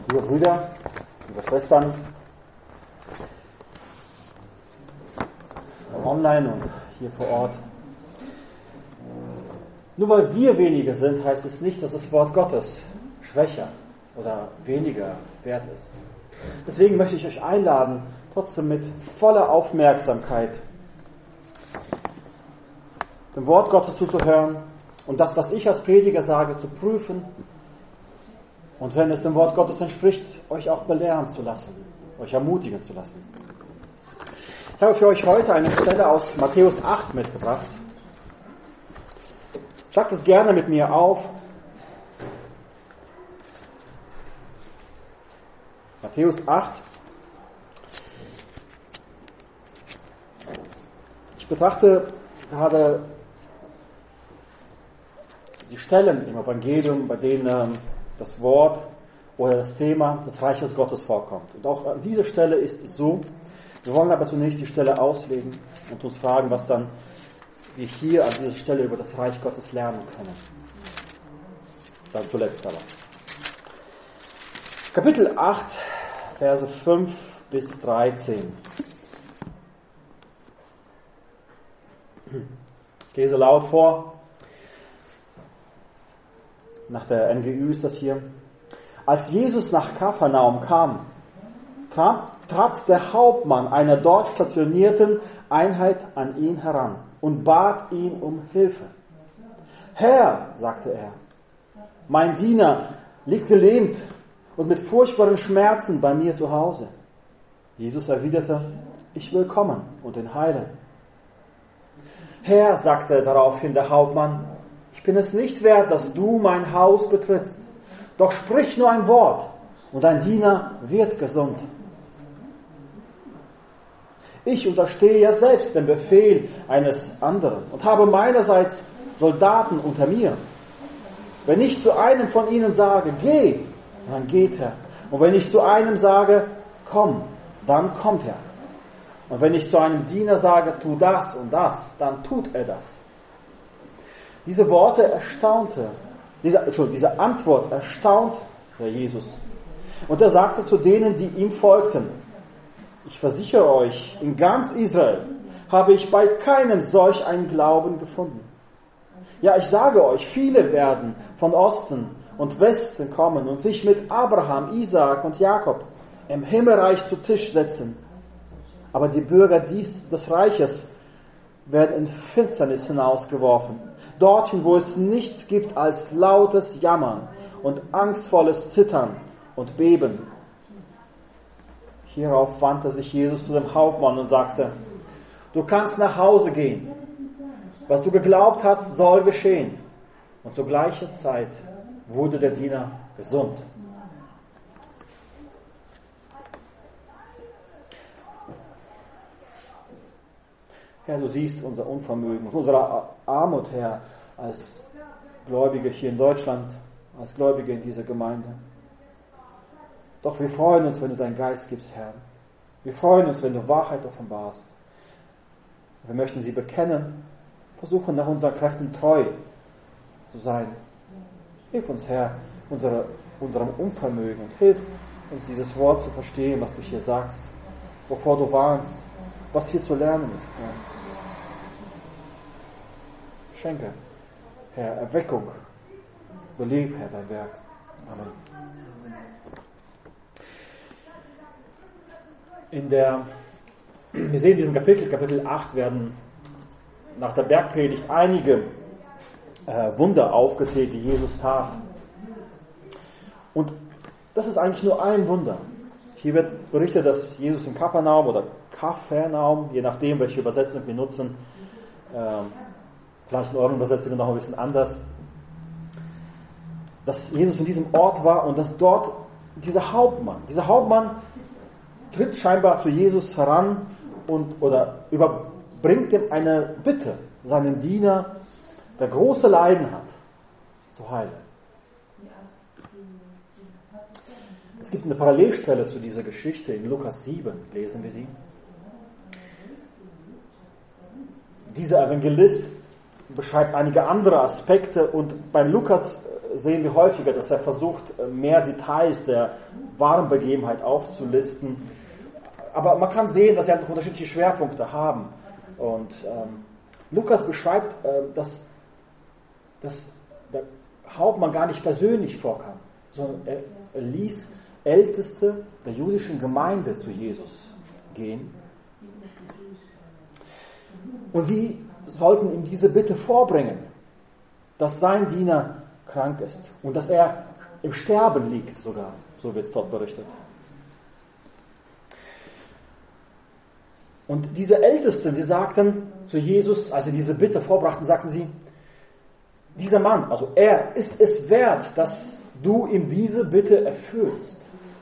Liebe Brüder, liebe Schwestern, online und hier vor Ort. Nur weil wir wenige sind, heißt es nicht, dass das Wort Gottes schwächer oder weniger wert ist. Deswegen möchte ich euch einladen, trotzdem mit voller Aufmerksamkeit dem Wort Gottes zuzuhören und das, was ich als Prediger sage, zu prüfen und wenn es dem Wort Gottes entspricht, euch auch belehren zu lassen, euch ermutigen zu lassen. Ich habe für euch heute eine Stelle aus Matthäus 8 mitgebracht. Schlagt es gerne mit mir auf. Matthäus 8. Ich betrachte gerade die Stellen im Evangelium, bei denen das Wort oder das Thema des Reiches Gottes vorkommt. Und auch an dieser Stelle ist es so. Wir wollen aber zunächst die Stelle auslegen und uns fragen, was dann wir hier an dieser Stelle über das Reich Gottes lernen können. Dann zuletzt aber. Kapitel 8, Verse 5 bis 13. Ich lese laut vor. Nach der NGÜ ist das hier. Als Jesus nach Kapharnaum kam, trat der Hauptmann einer dort stationierten Einheit an ihn heran und bat ihn um Hilfe. Herr, sagte er, mein Diener liegt gelähmt und mit furchtbaren Schmerzen bei mir zu Hause. Jesus erwiderte, ich will kommen und ihn heilen. Herr, sagte daraufhin der Hauptmann, ich bin es nicht wert, dass du mein Haus betrittst. Doch sprich nur ein Wort und dein Diener wird gesund. Ich unterstehe ja selbst dem Befehl eines anderen und habe meinerseits Soldaten unter mir. Wenn ich zu einem von ihnen sage, geh, dann geht er. Und wenn ich zu einem sage, komm, dann kommt er. Und wenn ich zu einem Diener sage, tu das und das, dann tut er das. Diese Worte diese Antwort erstaunt der Jesus. Und er sagte zu denen, die ihm folgten, ich versichere euch, in ganz Israel habe ich bei keinem solch einen Glauben gefunden. Ja, ich sage euch, viele werden von Osten und Westen kommen und sich mit Abraham, Isaak und Jakob im Himmelreich zu Tisch setzen. Aber die Bürger des Reiches werden in Finsternis hinausgeworfen. Dorthin, wo es nichts gibt als lautes Jammern und angstvolles Zittern und Beben. Hierauf wandte sich Jesus zu dem Hauptmann und sagte, du kannst nach Hause gehen. Was du geglaubt hast, soll geschehen. Und zur gleichen Zeit wurde der Diener gesund. Herr, du siehst unser Unvermögen, unsere Armut, Herr, als Gläubige hier in Deutschland, als Gläubige in dieser Gemeinde. Doch wir freuen uns, wenn du deinen Geist gibst, Herr. Wir freuen uns, wenn du Wahrheit offenbarst. Wir möchten sie bekennen, versuchen nach unseren Kräften treu zu sein. Hilf uns, Herr, unserem Unvermögen und hilf uns, dieses Wort zu verstehen, was du hier sagst, wovor du warnst, was hier zu lernen ist, Herr. Schenke, Herr, Erweckung. Beleb, Herr, dein Werk. Amen. Wir sehen in diesem Kapitel 8 werden nach der Bergpredigt einige Wunder aufgezählt, die Jesus tat. Und das ist eigentlich nur ein Wunder. Hier wird berichtet, dass Jesus in Kapharnaum oder Kapharnaum, je nachdem, welche Übersetzung wir nutzen, vielleicht in euren Übersetzungen noch ein bisschen anders, dass Jesus in diesem Ort war und dass dort dieser Hauptmann tritt scheinbar zu Jesus heran oder überbringt ihm eine Bitte, seinen Diener, der große Leiden hat, zu heilen. Es gibt eine Parallelstelle zu dieser Geschichte in Lukas 7, lesen wir sie. Dieser Evangelist beschreibt einige andere Aspekte und beim Lukas sehen wir häufiger, dass er versucht, mehr Details der wahren Begebenheit aufzulisten. Aber man kann sehen, dass sie einfach unterschiedliche Schwerpunkte haben. Und Lukas beschreibt, dass der Hauptmann gar nicht persönlich vorkam, sondern er ließ Älteste der jüdischen Gemeinde zu Jesus gehen. Und sie sollten ihm diese Bitte vorbringen, dass sein Diener krank ist und dass er im Sterben liegt sogar, so wird es dort berichtet. Und diese Ältesten, sie sagten zu Jesus, als sie diese Bitte vorbrachten, sagten sie, dieser Mann, also er ist es wert, dass du ihm diese Bitte erfüllst.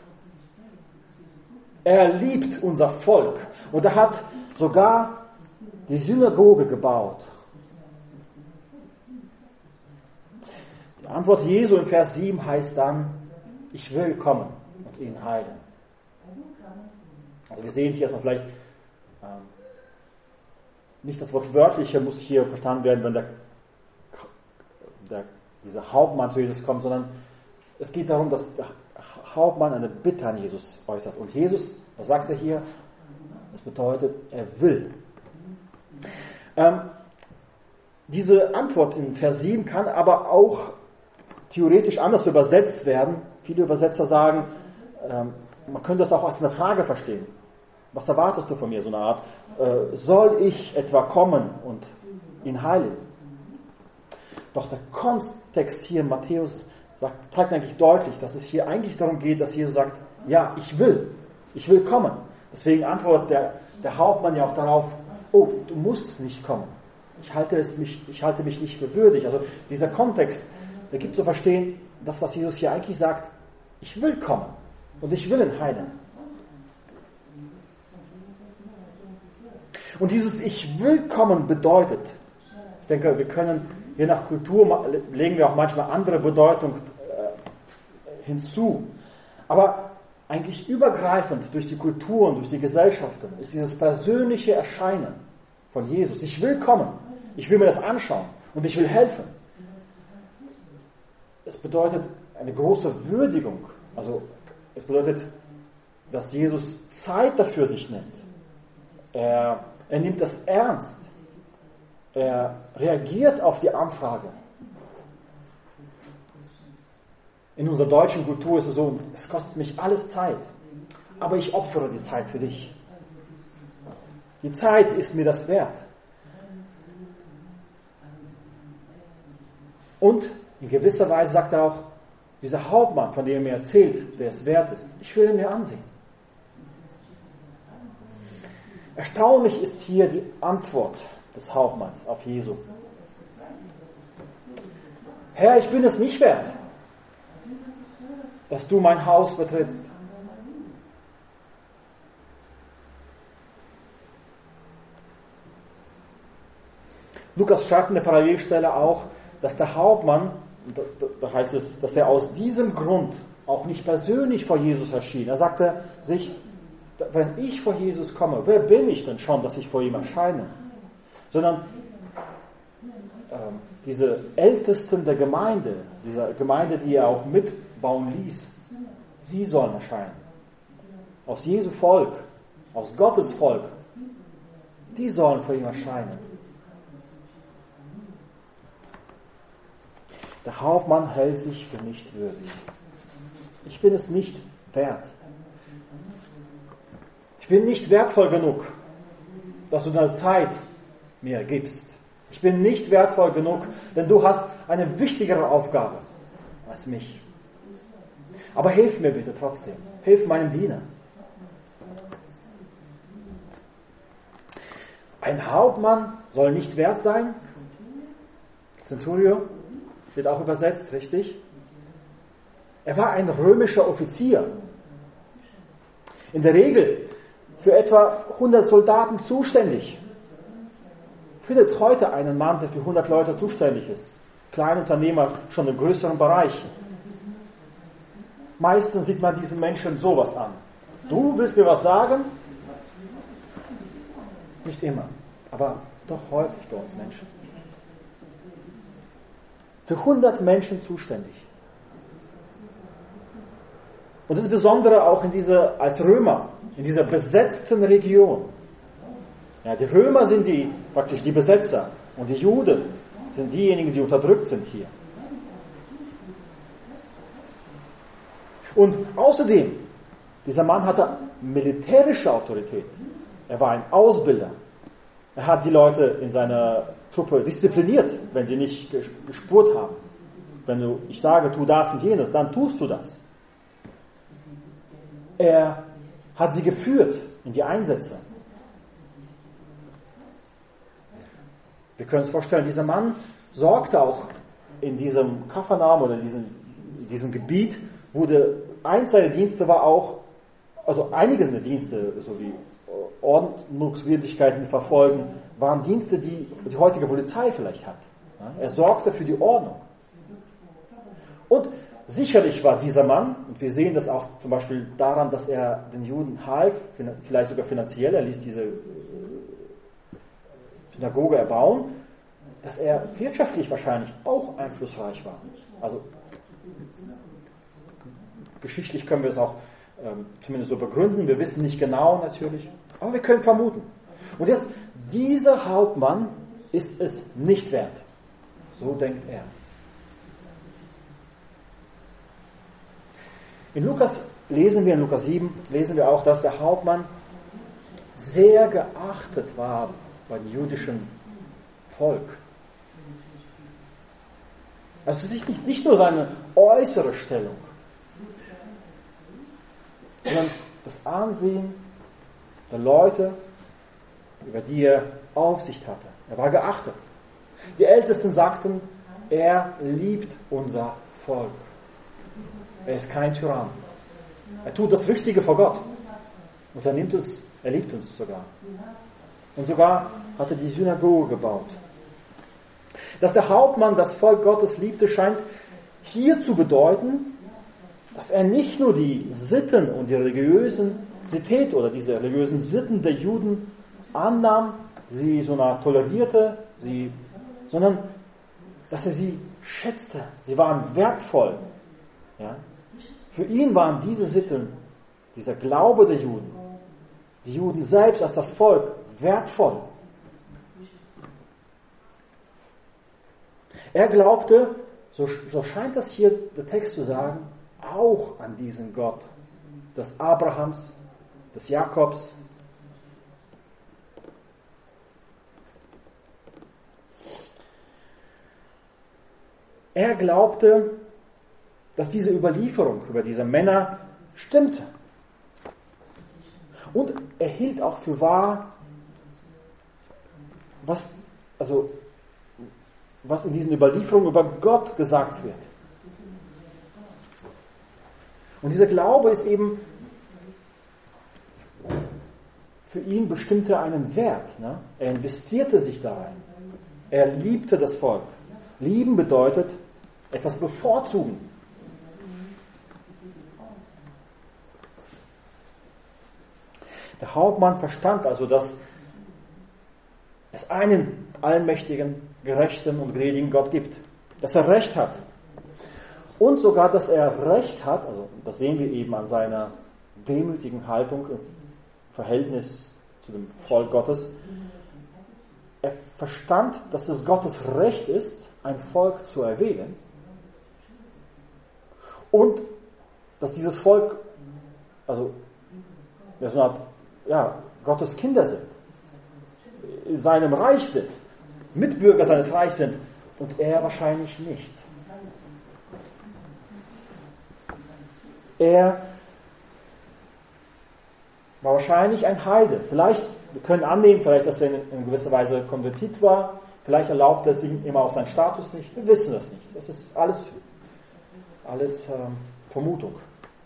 Er liebt unser Volk und er hat sogar die Synagoge gebaut. Die Antwort Jesu in Vers 7 heißt dann, ich will kommen und ihn heilen. Also wir sehen hier erstmal vielleicht, nicht das Wort wörtliche muss hier verstanden werden, wenn dieser Hauptmann zu Jesus kommt, sondern es geht darum, dass der Hauptmann eine Bitte an Jesus äußert. Und Jesus, was sagt er hier? Das bedeutet, er will. Diese Antwort in Vers 7 kann aber auch theoretisch anders übersetzt werden. Viele Übersetzer sagen, man könnte das auch als eine Frage verstehen. Was erwartest du von mir? So eine Art, soll ich etwa kommen und ihn heilen? Doch der Kontext hier in Matthäus zeigt eigentlich deutlich, dass es hier eigentlich darum geht, dass Jesus sagt, ja, ich will kommen. Deswegen antwortet der Hauptmann ja auch darauf, oh, du musst nicht kommen. Ich halte mich nicht für würdig. Also dieser Kontext, der gibt zu verstehen, das, was Jesus hier eigentlich sagt, ich will kommen und ich will ihn heilen. Und dieses Ich will kommen bedeutet, ich denke, wir können, je nach Kultur legen wir auch manchmal andere Bedeutung hinzu. Aber eigentlich übergreifend durch die Kulturen, durch die Gesellschaften ist dieses persönliche Erscheinen von Jesus. Ich will kommen, ich will mir das anschauen und ich will helfen. Es bedeutet eine große Würdigung. Also es bedeutet, dass Jesus Zeit dafür sich nimmt. Er nimmt das ernst. Er reagiert auf die Anfrage. In unserer deutschen Kultur ist es so, es kostet mich alles Zeit, aber ich opfere die Zeit für dich. Die Zeit ist mir das wert. Und in gewisser Weise sagt er auch, dieser Hauptmann, von dem er mir erzählt, der es wert ist, ich will ihn mir ansehen. Erstaunlich ist hier die Antwort des Hauptmanns auf Jesu. Herr, ich bin es nicht wert, dass du mein Haus betrittst. Lukas schreibt in der Parallelstelle auch, dass der Hauptmann, da heißt es, dass er aus diesem Grund auch nicht persönlich vor Jesus erschien. Er sagte sich, wenn ich vor Jesus komme, wer bin ich denn schon, dass ich vor ihm erscheine? Sondern diese Ältesten der Gemeinde, dieser Gemeinde, die er auch mitbauen ließ, sie sollen erscheinen. Aus Jesu Volk, aus Gottes Volk, die sollen vor ihm erscheinen. Der Hauptmann hält sich für nicht würdig. Ich bin es nicht wert. Ich bin nicht wertvoll genug, dass du deine Zeit mir gibst. Ich bin nicht wertvoll genug, denn du hast eine wichtigere Aufgabe als mich. Aber hilf mir bitte trotzdem. Hilf meinem Diener. Ein Hauptmann soll nicht wert sein. Centurio wird auch übersetzt, richtig? Er war ein römischer Offizier. In der Regel für etwa 100 Soldaten zuständig. Findet heute einen Mann, der für 100 Leute zuständig ist. Kleinunternehmer schon im größeren Bereich. Meistens sieht man diesen Menschen sowas an. Du willst mir was sagen? Nicht immer, aber doch häufig bei uns Menschen. für 100 Menschen zuständig. Und das Besondere auch als Römer, in dieser besetzten Region. Ja, die Römer sind praktisch die Besetzer und die Juden sind diejenigen, die unterdrückt sind hier. Und außerdem, dieser Mann hatte militärische Autorität. Er war ein Ausbilder. Er hat die Leute in seiner Truppe diszipliniert, wenn sie nicht gespurt haben. Wenn ich sage, tu das und jenes, dann tust du das. Er hat sie geführt in die Einsätze. Wir können uns vorstellen, dieser Mann sorgte auch in diesem Kapernaum oder in diesem Gebiet, eins seiner Dienste war auch, also einige seiner Dienste, so wie Ordnungswidrigkeiten verfolgen, waren Dienste, die die heutige Polizei vielleicht hat. Er sorgte für die Ordnung. Und sicherlich war dieser Mann, und wir sehen das auch zum Beispiel daran, dass er den Juden half, vielleicht sogar finanziell, er ließ diese Synagoge erbauen, dass er wirtschaftlich wahrscheinlich auch einflussreich war. Also geschichtlich können wir es auch zumindest so begründen, wir wissen nicht genau natürlich, aber wir können vermuten. Und jetzt, dieser Hauptmann ist es nicht wert. So denkt er. In Lukas 7, lesen wir auch, dass der Hauptmann sehr geachtet war beim jüdischen Volk. Also nicht nur seine äußere Stellung, sondern das Ansehen der Leute, über die er Aufsicht hatte. Er war geachtet. Die Ältesten sagten, er liebt unser Volk. Er ist kein Tyrann. Er tut das Richtige vor Gott. Und er liebt uns sogar. Und sogar hat er die Synagoge gebaut. Dass der Hauptmann das Volk Gottes liebte, scheint hier zu bedeuten, dass er nicht nur die Sitten und die Religiosität oder diese religiösen Sitten der Juden annahm, sie so tolerierte, sondern dass er sie schätzte. Sie waren wertvoll. Ja? Für ihn waren diese Sitten, dieser Glaube der Juden, die Juden selbst als das Volk, wertvoll. Er glaubte, so scheint das hier der Text zu sagen, auch an diesen Gott des Abrahams, des Jakobs. Er glaubte, dass diese Überlieferung über diese Männer stimmte. Und er hielt auch für wahr, was in diesen Überlieferungen über Gott gesagt wird. Und dieser Glaube ist eben, für ihn bestimmte einen Wert. Ne? Er investierte sich da rein. Er liebte das Volk. Lieben bedeutet etwas bevorzugen. Der Hauptmann verstand also, dass es einen allmächtigen, gerechten und gnädigen Gott gibt. Dass er Recht hat. Und sogar, dass er Recht hat, also das sehen wir eben an seiner demütigen Haltung im Verhältnis zu dem Volk Gottes. Er verstand, dass es Gottes Recht ist, ein Volk zu erwählen. Und dass dieses Volk, also so eine Art, Gottes Kinder sind, in seinem Reich sind, Mitbürger seines Reichs sind und er wahrscheinlich nicht. Er war wahrscheinlich ein Heide. Vielleicht, wir können annehmen, dass er in gewisser Weise konvertiert war. Vielleicht erlaubt er es ihm immer auch seinen Status nicht. Wir wissen das nicht. Das ist alles Vermutung.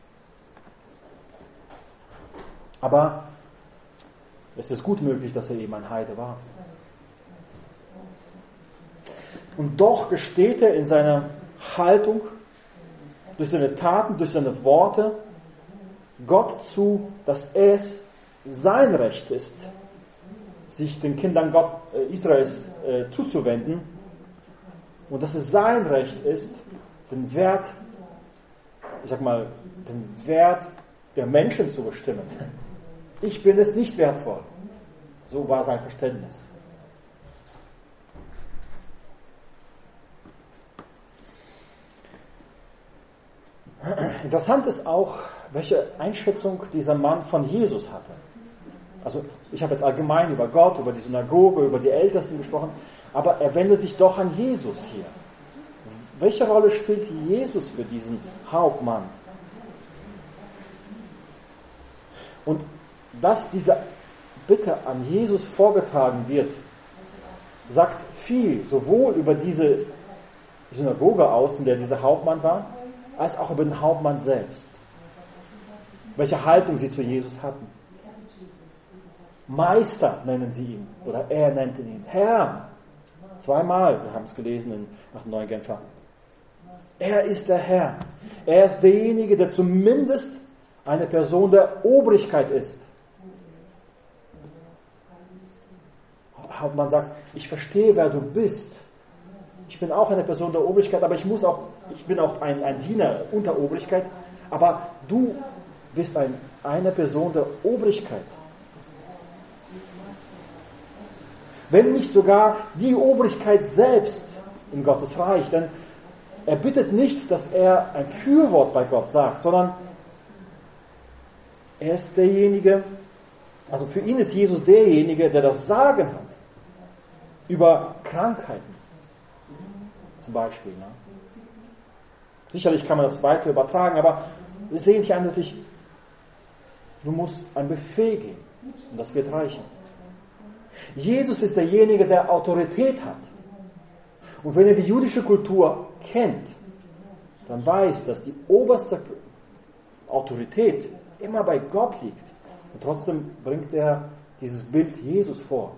Aber es ist gut möglich, dass er eben ein Heide war. Und doch gesteht er in seiner Haltung, durch seine Taten, durch seine Worte, Gott zu, dass es sein Recht ist, sich den Kindern Israels zuzuwenden und dass es sein Recht ist, den Wert, den Wert der Menschen zu bestimmen. Ich bin es nicht wertvoll. So war sein Verständnis. Interessant ist auch, welche Einschätzung dieser Mann von Jesus hatte. Also ich habe jetzt allgemein über Gott, über die Synagoge, über die Ältesten gesprochen, aber er wendet sich doch an Jesus hier. Welche Rolle spielt Jesus für diesen Hauptmann? Und dass diese Bitte an Jesus vorgetragen wird, sagt viel, sowohl über diese Synagoge aus, in der dieser Hauptmann war, als auch über den Hauptmann selbst. Welche Haltung sie zu Jesus hatten. Meister nennen sie ihn, oder er nannte ihn Herr. Zweimal, wir haben es gelesen nach dem Neuen Genfer. Er ist der Herr. Er ist derjenige, der zumindest eine Person der Obrigkeit ist. Hauptmann sagt, ich verstehe, wer du bist. Ich bin auch eine Person der Obrigkeit, aber ich bin auch ein Diener unter Obrigkeit, aber du bist eine Person der Obrigkeit. Wenn nicht sogar die Obrigkeit selbst in Gottes Reich, denn er bittet nicht, dass er ein Fürwort bei Gott sagt, sondern er ist derjenige, also für ihn ist Jesus derjenige, der das Sagen hat über Krankheiten zum Beispiel. Ne? Sicherlich kann man das weiter übertragen, aber wir sehen hier eindeutig, du musst ein Befehl geben und das wird reichen. Jesus ist derjenige, der Autorität hat. Und wenn er die jüdische Kultur kennt, dann weiß, dass die oberste Autorität immer bei Gott liegt. Und trotzdem bringt er dieses Bild Jesus vor.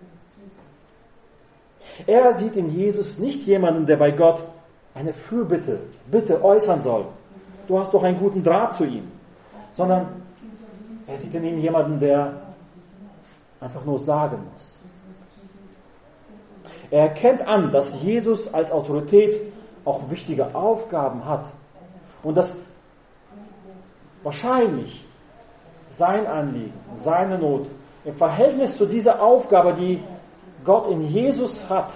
Er sieht in Jesus nicht jemanden, der bei Gott eine Bitte äußern soll. Du hast doch einen guten Draht zu ihm. Sondern er sieht in ihm jemanden, der einfach nur sagen muss. Er erkennt an, dass Jesus als Autorität auch wichtige Aufgaben hat und dass wahrscheinlich sein Anliegen, seine Not im Verhältnis zu dieser Aufgabe, die Gott in Jesus hat,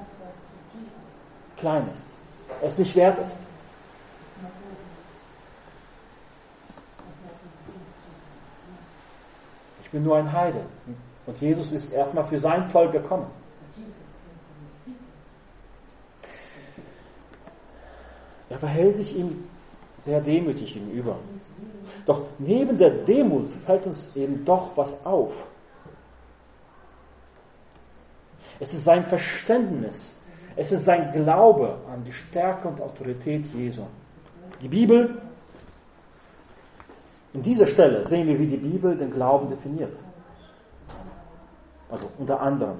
klein ist, es nicht wert ist. Ich bin nur ein Heide. Und Jesus ist erstmal für sein Volk gekommen. Er verhält sich ihm sehr demütig gegenüber. Doch neben der Demut fällt uns eben doch was auf. Es ist sein Verständnis, es ist sein Glaube an die Stärke und Autorität Jesu. Die Bibel, in dieser Stelle sehen wir, wie die Bibel den Glauben definiert. Also unter anderem.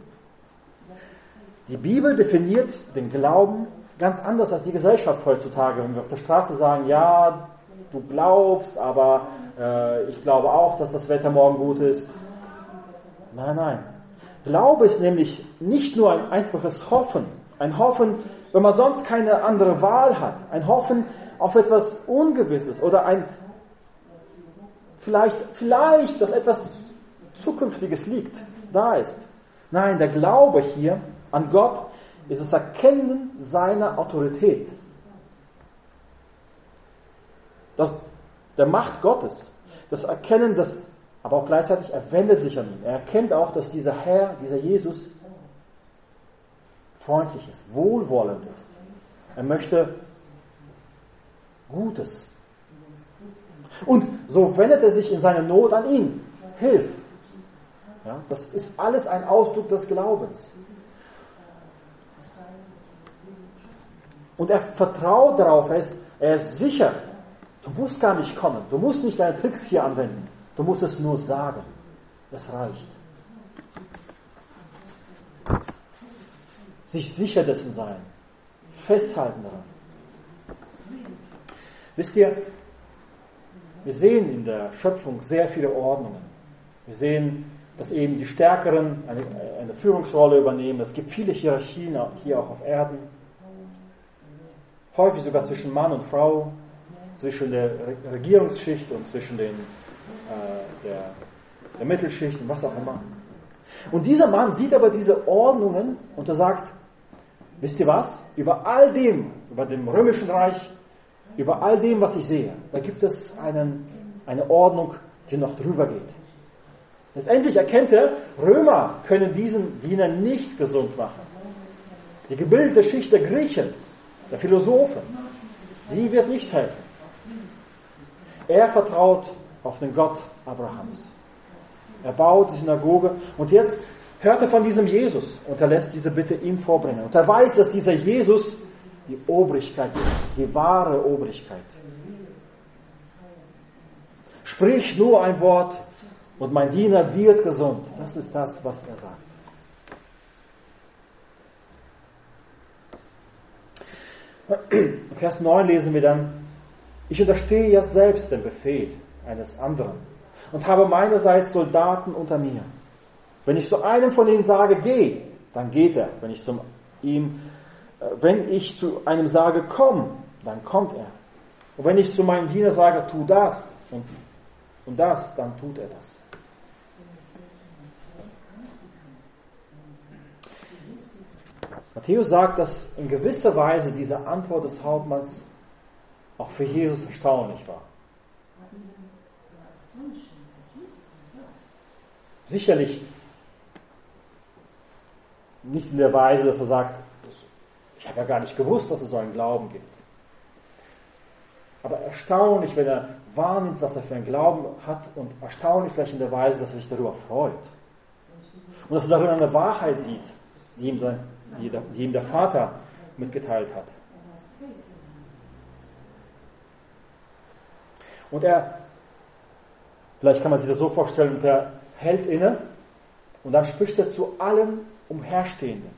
Die Bibel definiert den Glauben ganz anders als die Gesellschaft heutzutage. Wenn wir auf der Straße sagen, ja, du glaubst, aber ich glaube auch, dass das Wetter morgen gut ist. Nein. Glaube ist nämlich nicht nur ein einfaches Hoffen. Ein Hoffen, wenn man sonst keine andere Wahl hat. Ein Hoffen auf etwas Ungewisses oder ein vielleicht, dass etwas Zukünftiges da ist. Nein, der Glaube hier an Gott ist das Erkennen seiner Autorität. Der Macht Gottes. Das Erkennen, aber auch gleichzeitig, er wendet sich an ihn. Er erkennt auch, dass dieser Herr, dieser Jesus, freundlich ist, wohlwollend ist. Er möchte Gutes. Und so wendet er sich in seiner Not an ihn. Hilf. Ja, das ist alles ein Ausdruck des Glaubens. Und er vertraut darauf, er ist sicher. Du musst gar nicht kommen. Du musst nicht deine Tricks hier anwenden. Du musst es nur sagen. Das reicht. Sich sicher dessen sein. Festhalten daran. Wisst ihr, wir sehen in der Schöpfung sehr viele Ordnungen. Wir sehen, dass eben die Stärkeren eine Führungsrolle übernehmen. Es gibt viele Hierarchien hier auch auf Erden. Häufig sogar zwischen Mann und Frau, zwischen der Regierungsschicht und zwischen der Mittelschicht und was auch immer. Und dieser Mann sieht aber diese Ordnungen und er sagt, wisst ihr was? Über all dem, über dem römischen Reich, über all dem, was ich sehe, da gibt es eine Ordnung, die noch drüber geht. Letztendlich erkennt er, Römer können diesen Diener nicht gesund machen. Die gebildete Schicht der Griechen, der Philosophen, die wird nicht helfen. Er vertraut auf den Gott Abrahams. Er baut die Synagoge und jetzt hört er von diesem Jesus und er lässt diese Bitte ihm vorbringen. Und er weiß, dass dieser Jesus die Obrigkeit ist, die wahre Obrigkeit. Sprich nur ein Wort und mein Diener wird gesund. Das ist das, was er sagt. In Vers 9 lesen wir dann, ich unterstehe ja selbst dem Befehl eines anderen und habe meinerseits Soldaten unter mir. Wenn ich zu einem von ihnen sage, geh, dann geht er. Wenn ich zu einem sage, komm, dann kommt er. Und wenn ich zu meinem Diener sage, tu das und das, dann tut er das. Matthäus sagt, dass in gewisser Weise diese Antwort des Hauptmanns auch für Jesus erstaunlich war. Sicherlich nicht in der Weise, dass er sagt, ich habe ja gar nicht gewusst, dass es so einen Glauben gibt. Aber erstaunlich, wenn er wahrnimmt, was er für einen Glauben hat und erstaunlich vielleicht in der Weise, dass er sich darüber freut. Und dass er darin eine Wahrheit sieht, die ihm der Vater mitgeteilt hat. Und vielleicht kann man sich das so vorstellen, und er hält inne und dann spricht er zu allen Umherstehenden.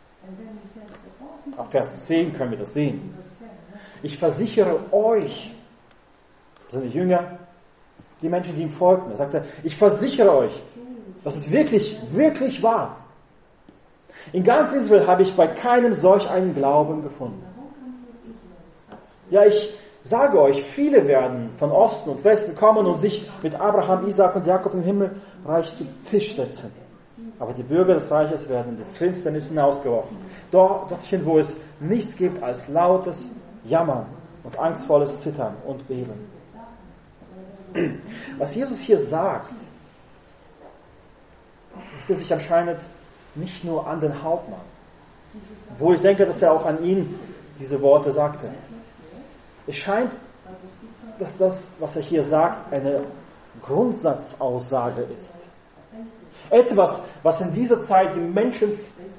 Ab Vers 10 können wir das sehen. Ich versichere euch, das sind die Jünger, die Menschen, die ihm folgten. Er sagte, ich versichere euch, das ist wirklich, wirklich wahr. In ganz Israel habe ich bei keinem solch einen Glauben gefunden. Ja, ich sage euch, viele werden von Osten und Westen kommen und sich mit Abraham, Isaak und Jakob im Himmelreich zu Tisch setzen. Aber die Bürger des Reiches werden in die Finsternis hinausgeworfen. Dorthin, wo es nichts gibt als lautes Jammern und angstvolles Zittern und Beben. Was Jesus hier sagt, richtet sich anscheinend nicht nur an den Hauptmann. Obwohl ich denke, dass er auch an ihn diese Worte sagte. Es scheint, dass das, was er hier sagt, eine Grundsatzaussage ist. Etwas, was in dieser Zeit die Menschen,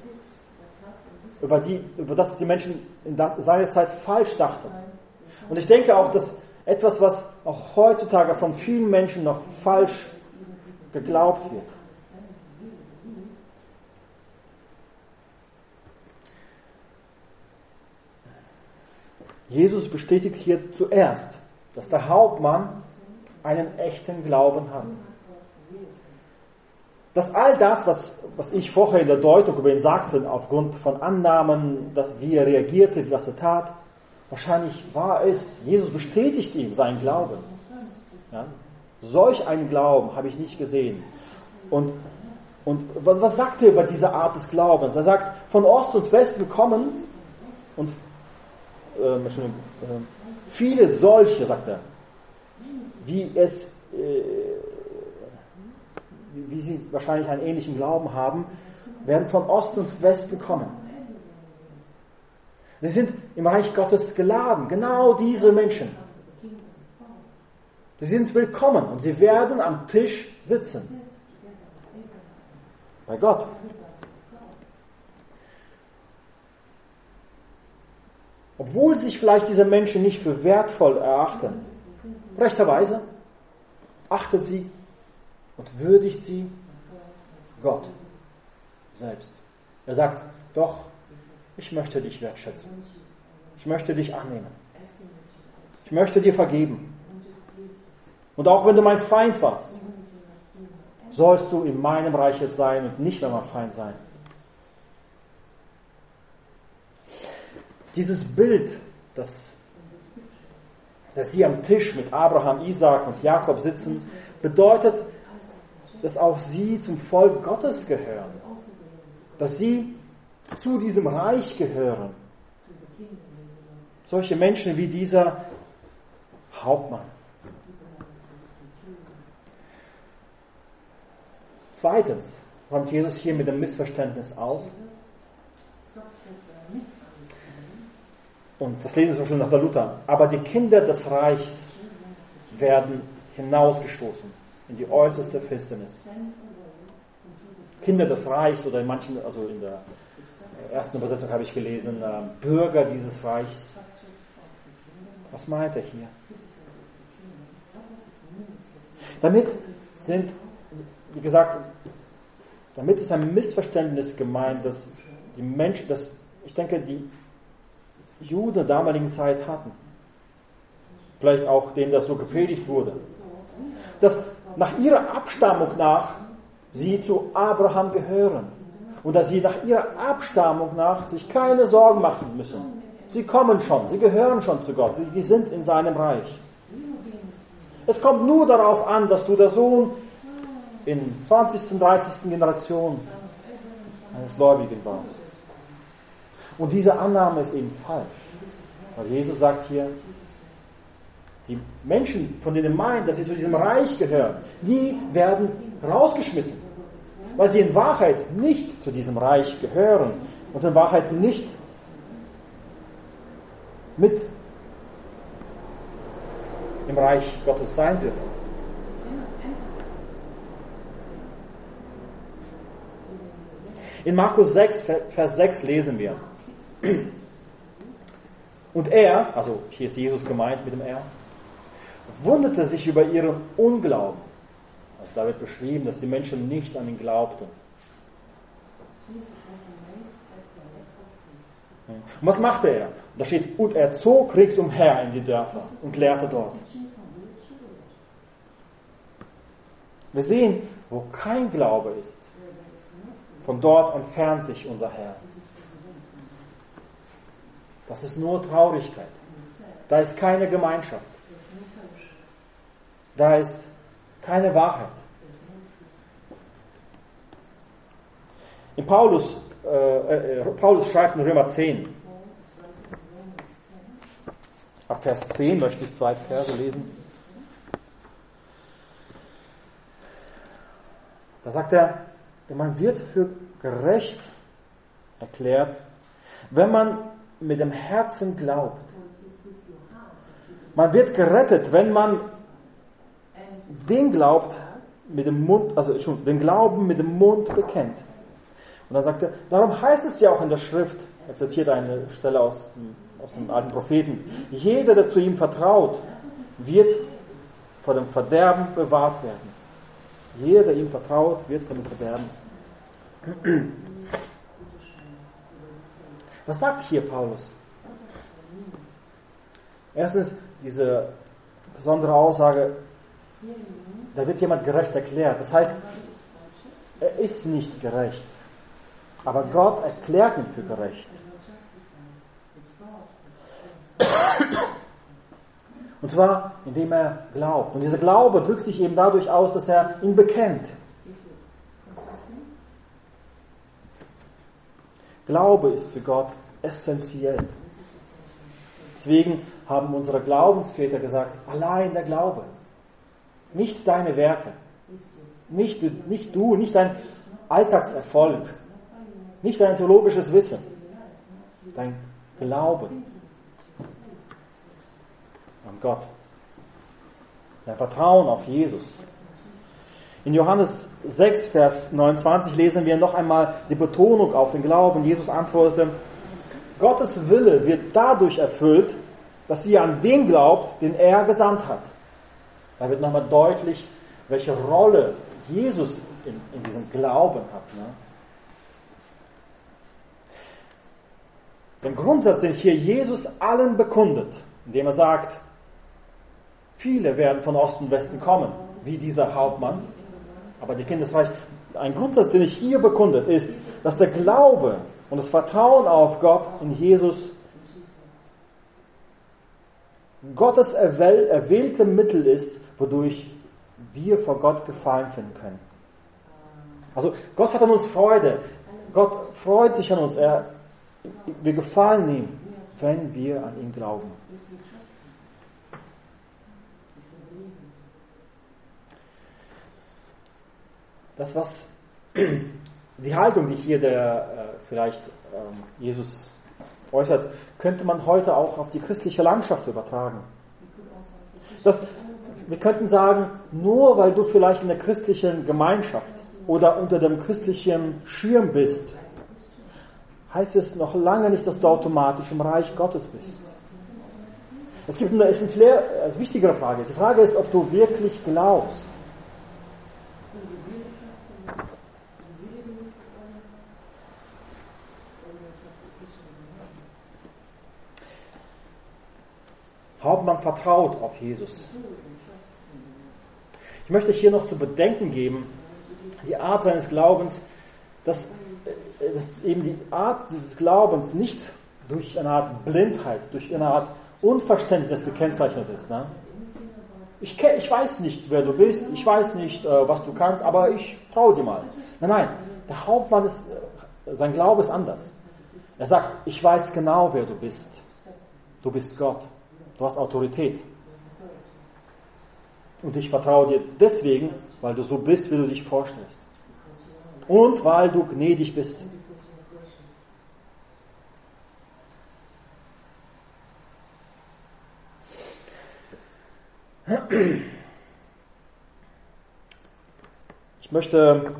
über das die Menschen in seiner Zeit falsch dachten. Und ich denke auch, dass etwas, was auch heutzutage von vielen Menschen noch falsch geglaubt wird. Jesus bestätigt hier zuerst, dass der Hauptmann einen echten Glauben hat. Dass all das, was ich vorher in der Deutung über ihn sagte, aufgrund von Annahmen, wie er reagierte, was er tat, wahrscheinlich wahr ist. Jesus bestätigt ihm seinen Glauben. Ja? Solch einen Glauben habe ich nicht gesehen. Und was sagt er über diese Art des Glaubens? Er sagt, von Ost und Westen kommen und viele solche, sagt er, wie sie wahrscheinlich einen ähnlichen Glauben haben, werden von Osten und Westen kommen. Sie sind im Reich Gottes geladen, genau diese Menschen. Sie sind willkommen und sie werden am Tisch sitzen. Bei Gott. Obwohl sich vielleicht diese Menschen nicht für wertvoll erachten, rechterweise achtet sie und würdigt sie Gott selbst. Er sagt, doch, ich möchte dich wertschätzen. Ich möchte dich annehmen. Ich möchte dir vergeben. Und auch wenn du mein Feind warst, sollst du in meinem Reich jetzt sein und nicht mehr mein Feind sein. Dieses Bild, dass sie am Tisch mit Abraham, Isaak und Jakob sitzen, bedeutet, dass auch sie zum Volk Gottes gehören. Dass sie zu diesem Reich gehören. Solche Menschen wie dieser Hauptmann. Zweitens räumt Jesus hier mit dem Missverständnis auf. Und das lesen wir schon nach der Luther. Aber die Kinder des Reichs werden hinausgestoßen in die äußerste Finsternis. Kinder des Reichs oder in manchen, also in der ersten Übersetzung habe ich gelesen, Bürger dieses Reichs. Was meint er hier? Damit sind, wie gesagt, damit ist ein Missverständnis gemeint, dass die Menschen, ich denke, die Juden der damaligen Zeit hatten. Vielleicht auch denen das so gepredigt wurde. Dass nach ihrer Abstammung nach sie zu Abraham gehören. Und dass sie nach ihrer Abstammung nach sich keine Sorgen machen müssen. Sie kommen schon, sie gehören schon zu Gott, sie sind in seinem Reich. Es kommt nur darauf an, dass du der Sohn in 20., 30. Generation eines Gläubigen warst. Und diese Annahme ist eben falsch. Weil Jesus sagt hier, die Menschen, von denen meinen, dass sie zu diesem Reich gehören, die werden rausgeschmissen. Weil sie in Wahrheit nicht zu diesem Reich gehören und in Wahrheit nicht mit im Reich Gottes sein dürfen. In Markus 6, Vers 6 lesen wir. Und er, also hier ist Jesus gemeint mit dem Er, wunderte sich über ihren Unglauben. Also da wird beschrieben, dass die Menschen nicht an ihn glaubten. Und was machte er? Da steht, und er zog ringsumher in die Dörfer und lehrte dort. Wir sehen, wo kein Glaube ist, von dort entfernt sich unser Herr. Das ist nur Traurigkeit. Da ist keine Gemeinschaft. Da ist keine Wahrheit. In Paulus schreibt in Römer 10, ab Vers 10 möchte ich 2 Verse lesen. Da sagt er, man wird für gerecht erklärt, wenn man mit dem Herzen glaubt. Man wird gerettet, wenn man den glaubt mit dem Mund, den Glauben mit dem Mund bekennt. Und dann sagt er, darum heißt es ja auch in der Schrift, er zitiert eine Stelle aus dem alten Propheten, jeder, der zu ihm vertraut, wird vor dem Verderben bewahrt werden. Jeder, der ihm vertraut, wird vor dem Verderben. Was sagt hier Paulus? Erstens diese besondere Aussage, da wird jemand gerecht erklärt. Das heißt, er ist nicht gerecht. Aber Gott erklärt ihn für gerecht. Und zwar, indem er glaubt. Und dieser Glaube drückt sich eben dadurch aus, dass er ihn bekennt. Glaube ist für Gott essentiell. Deswegen haben unsere Glaubensväter gesagt, allein der Glaube. Nicht deine Werke. Nicht du, nicht dein Alltagserfolg. Nicht dein theologisches Wissen. Dein Glaube an Gott. Dein Vertrauen auf Jesus. In Johannes 6, Vers 29 lesen wir noch einmal die Betonung auf den Glauben. Jesus antwortete, Gottes Wille wird dadurch erfüllt, dass ihr an den glaubt, den er gesandt hat. Da wird nochmal deutlich, welche Rolle Jesus in diesem Glauben hat. Ne? Den Grundsatz, den hier Jesus allen bekundet, indem er sagt, viele werden von Osten und Westen kommen, wie dieser Hauptmann, aber die Kinder des Reiches. Ein Grundsatz, den ich hier bekundet, ist, dass der Glaube und das Vertrauen auf Gott in Jesus Gottes erwählte Mittel ist, wodurch wir vor Gott Gefallen finden können. Also Gott hat an uns Freude. Gott freut sich an uns. Wir gefallen ihm, wenn wir an ihn glauben. Das, was die Haltung, die hier vielleicht Jesus äußert, könnte man heute auch auf die christliche Landschaft übertragen. Wir könnten sagen, nur weil du vielleicht in der christlichen Gemeinschaft oder unter dem christlichen Schirm bist, heißt es noch lange nicht, dass du automatisch im Reich Gottes bist. Es gibt eine wichtigere Frage. Die Frage ist, ob du wirklich glaubst. Hauptmann vertraut auf Jesus. Ich möchte hier noch zu bedenken geben, die Art seines Glaubens, dass eben die Art dieses Glaubens nicht durch eine Art Blindheit, durch eine Art Unverständnis gekennzeichnet ist. Ne? Ich weiß nicht, wer du bist, ich weiß nicht, was du kannst, aber ich traue dir mal. Nein, der Hauptmann sein Glaube ist anders. Er sagt, ich weiß genau, wer du bist. Du bist Gott. Du hast Autorität. Und ich vertraue dir deswegen, weil du so bist, wie du dich vorstellst. Und weil du gnädig bist. Ich möchte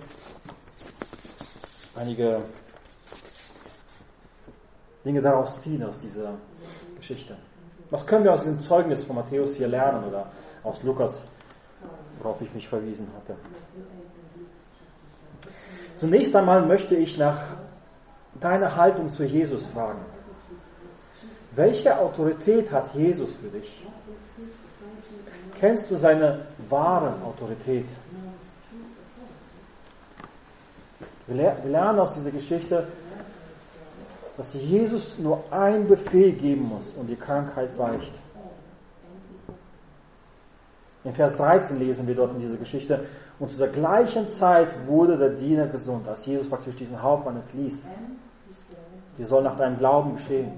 einige Dinge daraus ziehen, aus dieser Geschichte. Was können wir aus diesem Zeugnis von Matthäus hier lernen oder aus Lukas, worauf ich mich verwiesen hatte? Zunächst einmal möchte ich nach deiner Haltung zu Jesus fragen. Welche Autorität hat Jesus für dich? Kennst du seine wahre Autorität? Wir lernen aus dieser Geschichte, dass Jesus nur einen Befehl geben muss und die Krankheit weicht. In Vers 13 lesen wir dort in dieser Geschichte, und zu der gleichen Zeit wurde der Diener gesund, als Jesus praktisch diesen Hauptmann entließ. Die soll nach deinem Glauben geschehen.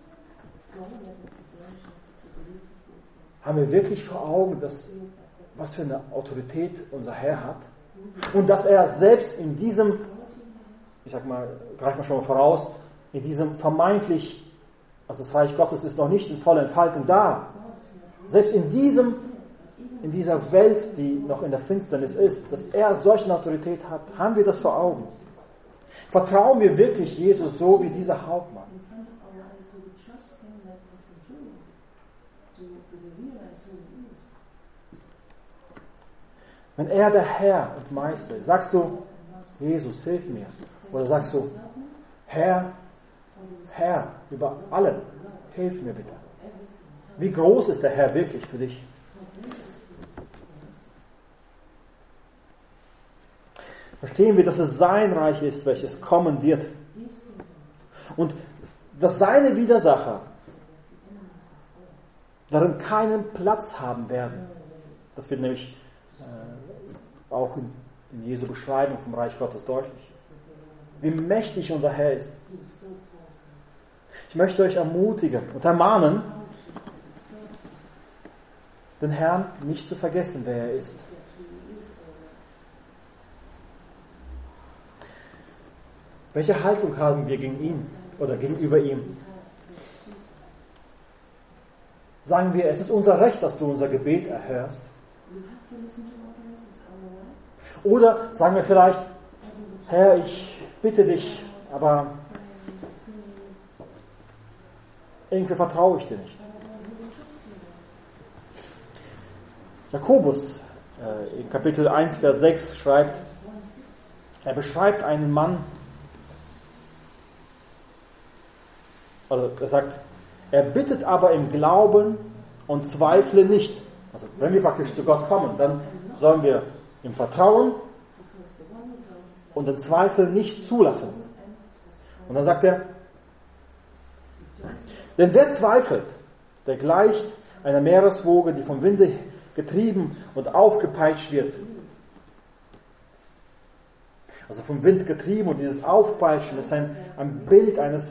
Haben wir wirklich vor Augen, was für eine Autorität unser Herr hat? Und dass er selbst in diesem, greifen wir schon mal voraus, in diesem vermeintlich, also das Reich Gottes ist noch nicht in voller Entfaltung da. Selbst in dieser Welt, die noch in der Finsternis ist, dass er solche Autorität hat, haben wir das vor Augen. Vertrauen wir wirklich Jesus so wie dieser Hauptmann? Wenn er der Herr und Meister ist, sagst du, Jesus, hilf mir. Oder sagst du, Herr, über allem, hilf mir bitte. Wie groß ist der Herr wirklich für dich? Verstehen wir, dass es sein Reich ist, welches kommen wird. Und dass seine Widersacher darin keinen Platz haben werden. Das wird nämlich auch in Jesu Beschreibung vom Reich Gottes deutlich. Wie mächtig unser Herr ist. Ich möchte euch ermutigen und ermahnen, den Herrn nicht zu vergessen, wer er ist. Welche Haltung haben wir gegen ihn oder gegenüber ihm? Sagen wir, es ist unser Recht, dass du unser Gebet erhörst? Oder sagen wir vielleicht, Herr, ich bitte dich, aber irgendwie vertraue ich dir nicht. Jakobus in Kapitel 1, Vers 6 schreibt, er beschreibt einen Mann, also er sagt, er bittet aber im Glauben und zweifle nicht. Also wenn wir praktisch zu Gott kommen, dann sollen wir im Vertrauen und den Zweifel nicht zulassen. Und dann sagt er, denn wer zweifelt, der gleicht einer Meereswoge, die vom Winde getrieben und aufgepeitscht wird. Also vom Wind getrieben, und dieses Aufpeitschen ist ein Bild eines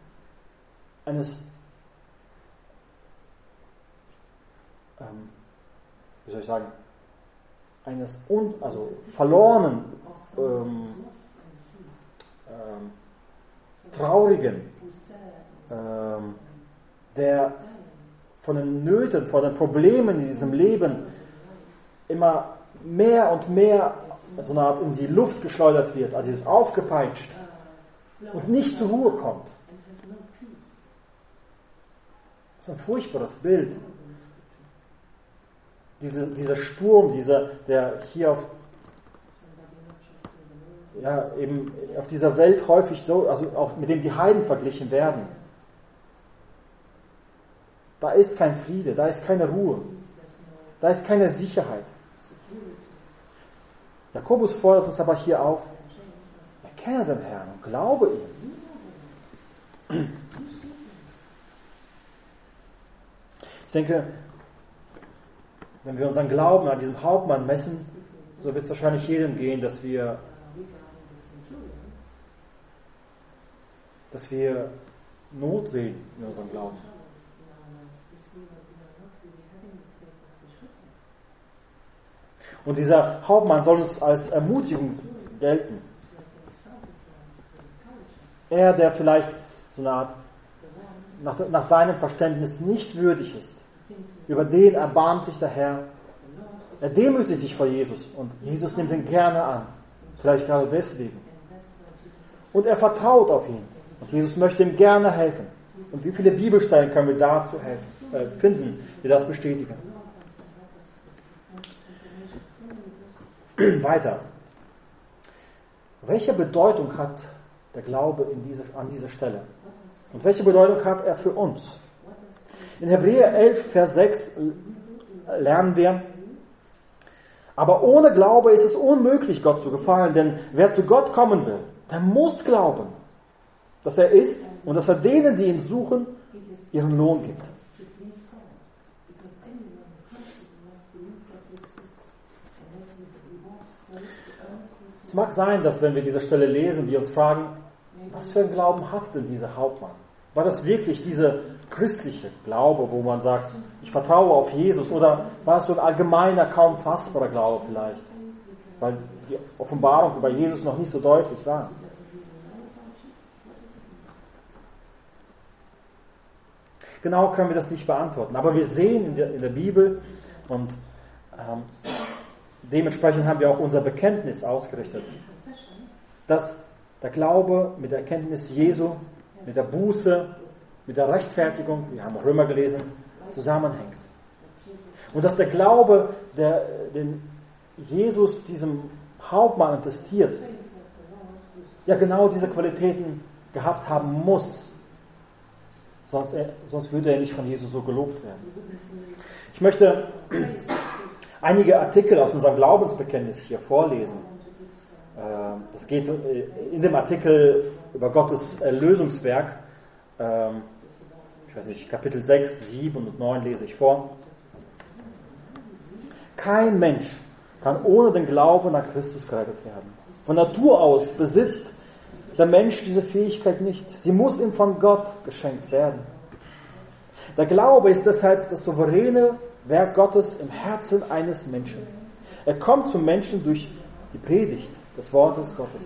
wie soll ich sagen, eines verlorenen, traurigen, der von den Nöten, von den Problemen in diesem Leben immer mehr und mehr so eine Art in die Luft geschleudert wird, also dieses aufgepeitscht und nicht zur Ruhe kommt. Das ist ein furchtbares Bild. Dieser Sturm, der hier auf dieser Welt häufig so, also auch mit dem die Heiden verglichen werden. Da ist kein Friede, da ist keine Ruhe, da ist keine Sicherheit. Jakobus fordert uns aber hier auf: erkenne den Herrn und glaube ihm. Ich denke, wenn wir unseren Glauben an diesem Hauptmann messen, so wird es wahrscheinlich jedem gehen, dass wir Not sehen in unserem Glauben. Und dieser Hauptmann soll uns als Ermutigung gelten. Er, der vielleicht so eine Art nach seinem Verständnis nicht würdig ist, über den erbarmt sich der Herr. Er demütigt sich vor Jesus und Jesus nimmt ihn gerne an. Vielleicht gerade deswegen. Und er vertraut auf ihn. Und Jesus möchte ihm gerne helfen. Und wie viele Bibelstellen können wir dazu finden, die das bestätigen? Weiter. Welche Bedeutung hat der Glaube an dieser Stelle? Und welche Bedeutung hat er für uns? In Hebräer 11, Vers 6 lernen wir: Aber ohne Glaube ist es unmöglich, Gott zu gefallen, denn wer zu Gott kommen will, der muss glauben, dass er ist und dass er denen, die ihn suchen, ihren Lohn gibt. Es mag sein, dass wenn wir diese Stelle lesen, wir uns fragen, was für einen Glauben hat denn dieser Hauptmann? War das wirklich dieser christliche Glaube, wo man sagt, ich vertraue auf Jesus, oder war es so ein allgemeiner, kaum fassbarer Glaube vielleicht, weil die Offenbarung über Jesus noch nicht so deutlich war? Genau können wir das nicht beantworten, aber wir sehen in der Bibel, und dementsprechend haben wir auch unser Bekenntnis ausgerichtet, dass der Glaube mit der Erkenntnis Jesu, mit der Buße, mit der Rechtfertigung, wir haben Römer gelesen, zusammenhängt. Und dass der Glaube, den Jesus diesem Hauptmann attestiert, ja genau diese Qualitäten gehabt haben muss. Sonst würde er nicht von Jesus so gelobt werden. Ich möchte einige Artikel aus unserem Glaubensbekenntnis hier vorlesen. Das geht in dem Artikel über Gottes Erlösungswerk, ich weiß nicht, Kapitel 6, 7 und 9 lese ich vor. Kein Mensch kann ohne den Glauben an Christus gerettet werden. Von Natur aus besitzt der Mensch diese Fähigkeit nicht. Sie muss ihm von Gott geschenkt werden. Der Glaube ist deshalb das souveräne Werk Gottes im Herzen eines Menschen. Er kommt zum Menschen durch die Predigt des Wortes Gottes.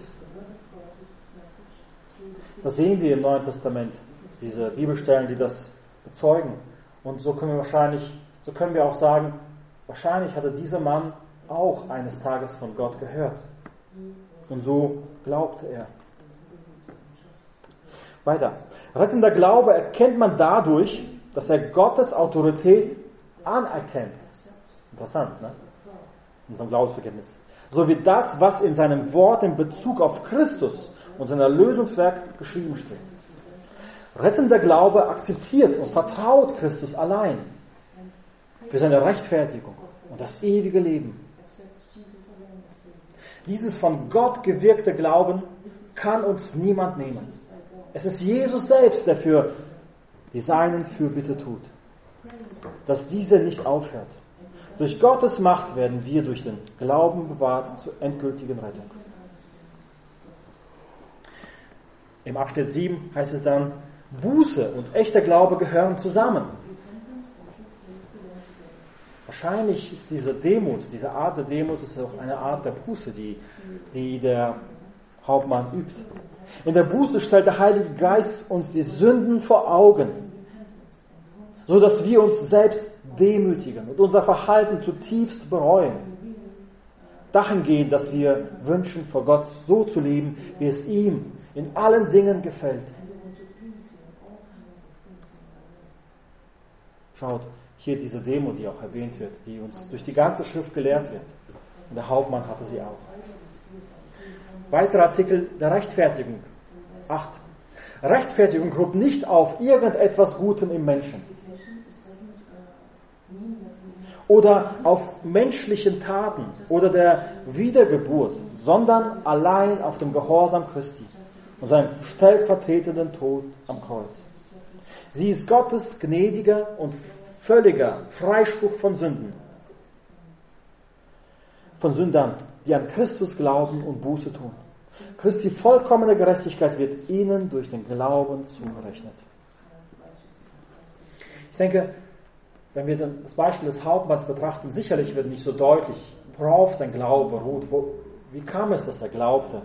Das sehen wir im Neuen Testament, diese Bibelstellen, die das bezeugen. Und so können wir auch sagen, wahrscheinlich hatte dieser Mann auch eines Tages von Gott gehört. Und so glaubte er. Weiter. Rettender Glaube erkennt man dadurch, dass er Gottes Autorität anerkennt. Interessant, ne? In unserem Glaubensbekenntnis. So wie das, was in seinem Wort in Bezug auf Christus und sein Erlösungswerk geschrieben steht. Rettender Glaube akzeptiert und vertraut Christus allein für seine Rechtfertigung und das ewige Leben. Dieses von Gott gewirkte Glauben kann uns niemand nehmen. Es ist Jesus selbst, der für die Seinen Fürbitte tut. dass diese nicht aufhört. Durch Gottes Macht werden wir durch den Glauben bewahrt zur endgültigen Rettung. Im Abschnitt 7 heißt es dann, Buße und echter Glaube gehören zusammen. Wahrscheinlich ist diese Demut, diese Art der Demut, ist auch eine Art der Buße, die der Hauptmann übt. In der Buße stellt der Heilige Geist uns die Sünden vor Augen, so dass wir uns selbst demütigen und unser Verhalten zutiefst bereuen. Dahingehend, dass wir wünschen, vor Gott so zu leben, wie es ihm in allen Dingen gefällt. Schaut, hier diese Demut, die auch erwähnt wird, die uns durch die ganze Schrift gelehrt wird. Und der Hauptmann hatte sie auch. Weiterer Artikel der Rechtfertigung. 8. Rechtfertigung ruht nicht auf irgendetwas Gutem im Menschen oder auf menschlichen Taten oder der Wiedergeburt, sondern allein auf dem Gehorsam Christi und seinem stellvertretenden Tod am Kreuz. Sie ist Gottes gnädiger und völliger Freispruch von Sünden. Von Sündern, die an Christus glauben und Buße tun. Christi vollkommene Gerechtigkeit wird ihnen durch den Glauben zugerechnet. Ich denke, wenn wir das Beispiel des Hauptmanns betrachten, sicherlich wird nicht so deutlich, worauf sein Glaube beruht. Wie kam es, dass er glaubte?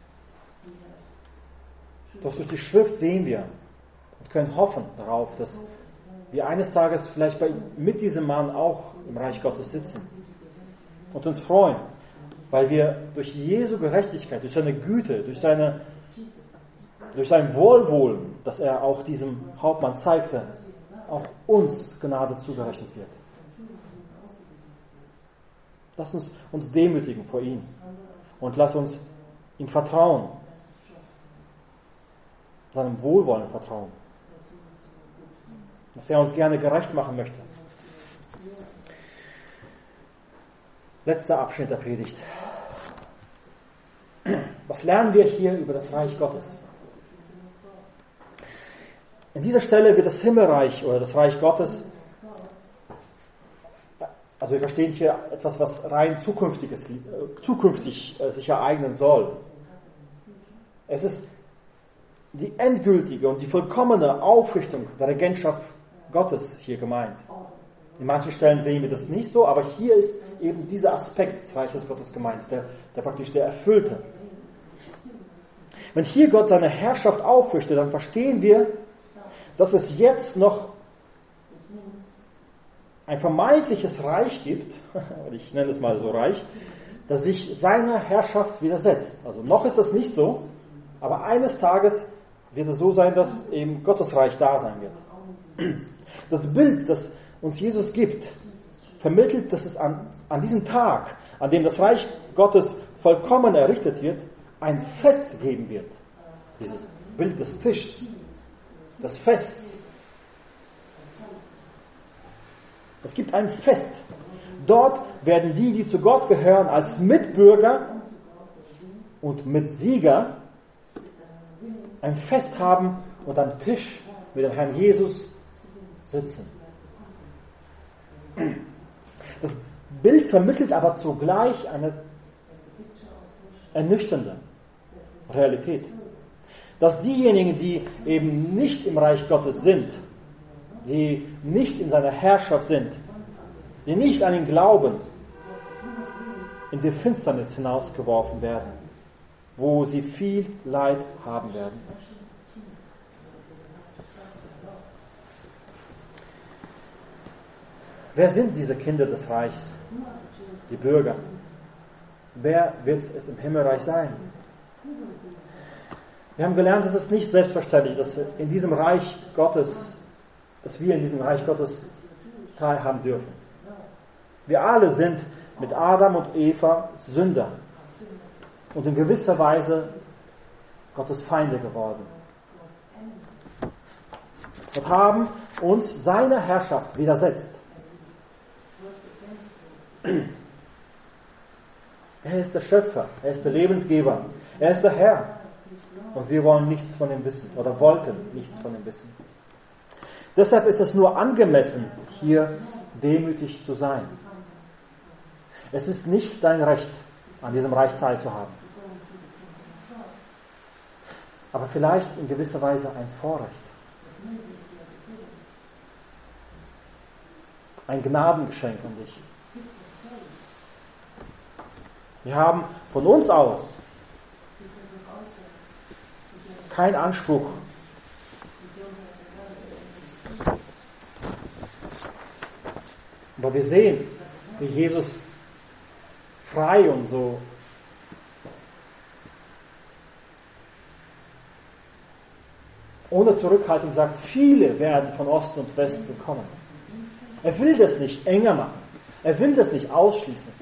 Doch durch die Schrift sehen wir und können hoffen darauf, dass wir eines Tages vielleicht mit diesem Mann auch im Reich Gottes sitzen und uns freuen, weil wir durch Jesu Gerechtigkeit, durch seine Güte, durch sein Wohlwollen, das er auch diesem Hauptmann zeigte, auch uns Gnade zugerechnet wird. Lass uns demütigen vor ihm und lass uns ihm vertrauen, seinem Wohlwollen vertrauen, dass er uns gerne gerecht machen möchte. Letzter Abschnitt der Predigt. Was lernen wir hier über das Reich Gottes? In dieser Stelle wird das Himmelreich oder das Reich Gottes, also wir verstehen hier etwas, was rein zukünftig sich ereignen soll. Es ist die endgültige und die vollkommene Aufrichtung der Regentschaft Gottes hier gemeint. In manchen Stellen sehen wir das nicht so, aber hier ist eben dieser Aspekt des Reiches Gottes gemeint, der praktisch der Erfüllte. Wenn hier Gott seine Herrschaft aufrichtet, dann verstehen wir, dass es jetzt noch ein vermeintliches Reich gibt, ich nenne es mal so Reich, das sich seiner Herrschaft widersetzt. Also noch ist das nicht so, aber eines Tages wird es so sein, dass eben Gottes Reich da sein wird. Das Bild, das uns Jesus gibt, vermittelt, dass es an diesem Tag, an dem das Reich Gottes vollkommen errichtet wird, ein Fest geben wird. Dieses Bild des Fischs, des Fests. Es gibt ein Fest. Dort werden die zu Gott gehören, als Mitbürger und Mitsieger ein Fest haben und am Tisch mit dem Herrn Jesus sitzen. Das Bild vermittelt aber zugleich eine ernüchternde Realität. Dass diejenigen, die eben nicht im Reich Gottes sind, die nicht in seiner Herrschaft sind, die nicht an ihn glauben, in die Finsternis hinausgeworfen werden, wo sie viel Leid haben werden. Wer sind diese Kinder des Reichs? Die Bürger. Wer wird es im Himmelreich sein? Wir haben gelernt, es ist nicht selbstverständlich, dass wir in diesem Reich Gottes teilhaben dürfen. Wir alle sind mit Adam und Eva Sünder und in gewisser Weise Gottes Feinde geworden. Und haben uns seiner Herrschaft widersetzt. Er ist der Schöpfer, er ist der Lebensgeber, er ist der Herr. Und wir wollen nichts von ihm wissen oder wollten nichts von ihm wissen. Deshalb ist es nur angemessen, hier demütig zu sein. Es ist nicht dein Recht, an diesem Reich teilzuhaben. Aber vielleicht in gewisser Weise ein Vorrecht. Ein Gnadengeschenk an dich. Wir haben von uns aus keinen Anspruch, aber wir sehen, wie Jesus frei und so ohne Zurückhaltung sagt, viele werden von Osten und Westen kommen. Er will das nicht enger machen. Er will das nicht ausschließen.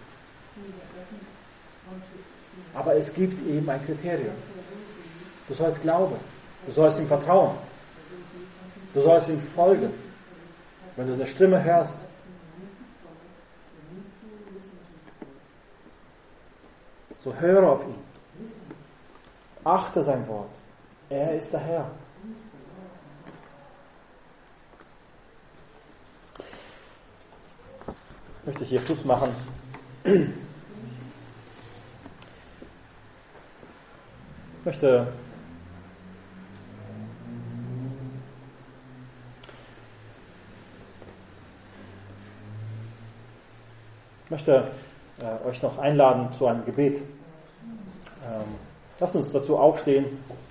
Aber es gibt eben ein Kriterium. Du sollst glauben. Du sollst ihm vertrauen. Du sollst ihm folgen. Wenn du seine Stimme hörst. So höre auf ihn. Achte sein Wort. Er ist der Herr. Ich möchte hier Schluss machen. Ich möchte euch noch einladen zu einem Gebet. Lasst uns dazu aufstehen.